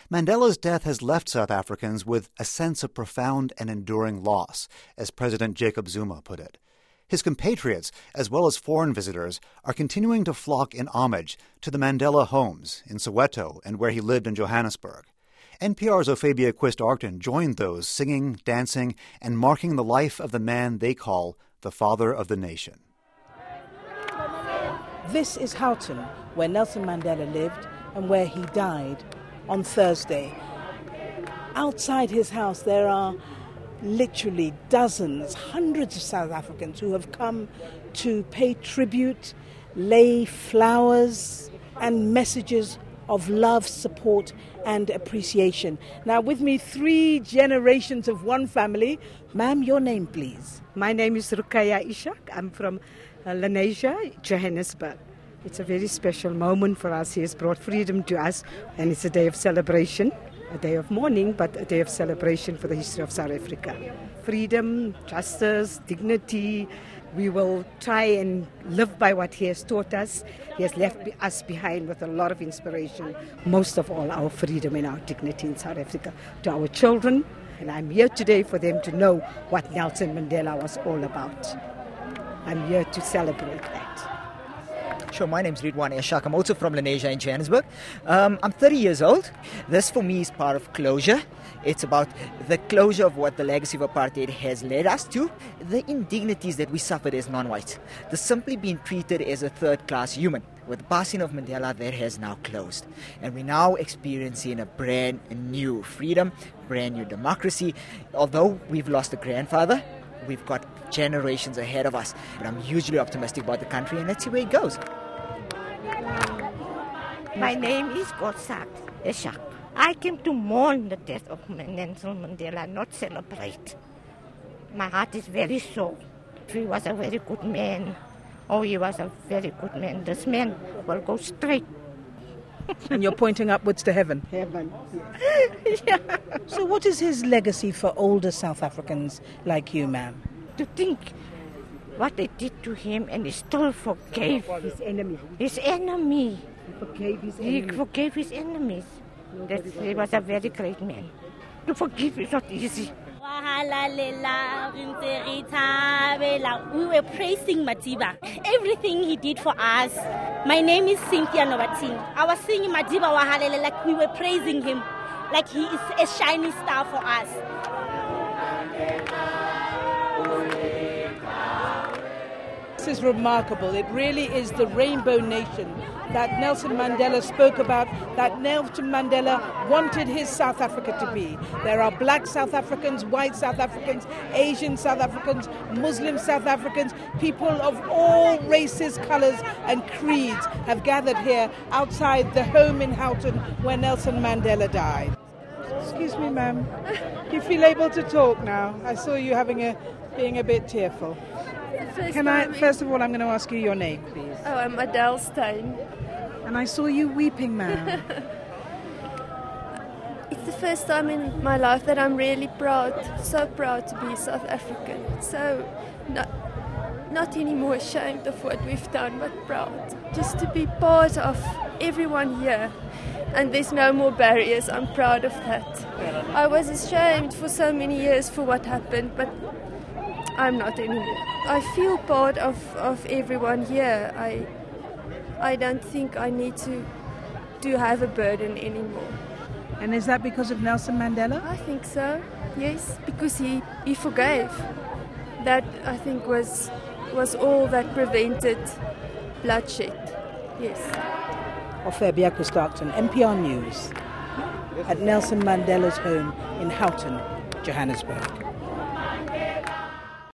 Mandela's death has left South Africans with a sense of profound and enduring loss, as President Jacob Zuma put it. His compatriots, as well as foreign visitors, are continuing to flock in homage to the Mandela homes in Soweto and where he lived in Johannesburg. NPR's Ophabia Quist-Arkton joined those singing, dancing, and marking the life of the man they call the father of the nation. This is Houghton, where Nelson Mandela lived and where he died on Thursday. Outside his house there are literally dozens, hundreds of South Africans who have come to pay tribute, lay flowers and messages of love, support and appreciation. Now with me, 3 generations of one family. Ma'am, your name please. My name is Rukaya Ishak. I'm from Lenasia, Johannesburg. It's a very special moment for us. He has brought freedom to us, and it's a day of celebration, a day of mourning, but a day of celebration for the history of South Africa. Freedom, justice, dignity. We will try and live by what he has taught us. He has left us behind with a lot of inspiration, most of all our freedom and our dignity in South Africa, to our children. And I'm here today for them to know what Nelson Mandela was all about. I'm here to celebrate that. Sure, my name's Ridwan Eshak. I'm also from Lenasia in Johannesburg. I'm 30 years old. This for me is part of closure. It's about the closure of what the legacy of apartheid has led us to, the indignities that we suffered as non-whites, the simply being treated as a third-class human. With the passing of Mandela, that has now closed. And we're now experiencing a brand new freedom, brand new democracy. Although we've lost a grandfather, we've got generations ahead of us. But I'm hugely optimistic about the country, and let's see where it goes. My name is Godsak Eshak. I came to mourn the death of Nelson Mandela, not celebrate. My heart is very sore. He was a very good man. Oh, he was a very good man. This man will go straight. And you're pointing upwards to heaven? Heaven. Yeah. So what is his legacy for older South Africans like you, ma'am? To think what they did to him, and he still forgave His enemy. his enemy. He forgave his He enemy. forgave his enemies. He was a very great man. To forgive is not easy. We were praising Madiba. Everything he did for us. My name is Cynthia Novatin. I was singing Madiba Wahalele like we were praising him, like he is a shining star for us. This is remarkable. It really is the rainbow nation that Nelson Mandela spoke about, that Nelson Mandela wanted his South Africa to be. There are black South Africans, white South Africans, Asian South Africans, Muslim South Africans, people of all races, colours and creeds have gathered here outside the home in Houghton where Nelson Mandela died. Excuse me, ma'am. Do you feel able to talk now? I saw you being a bit tearful. First of all, I'm going to ask you your name, please. Oh, I'm Adele Stein. And I saw you weeping, ma'am. It's the first time in my life that I'm really proud, so proud to be South African. So not anymore ashamed of what we've done, but proud. Just to be part of everyone here. And there's no more barriers. I'm proud of that. I was ashamed for so many years for what happened, but I'm not anymore. I feel part of everyone here. I don't think I need to have a burden anymore. And is that because of Nelson Mandela? I think so, yes, because he forgave. That, I think, was all that prevented bloodshed, yes. Ophabia Quist-Arkton, NPR News, at Nelson Mandela's home in Houghton, Johannesburg.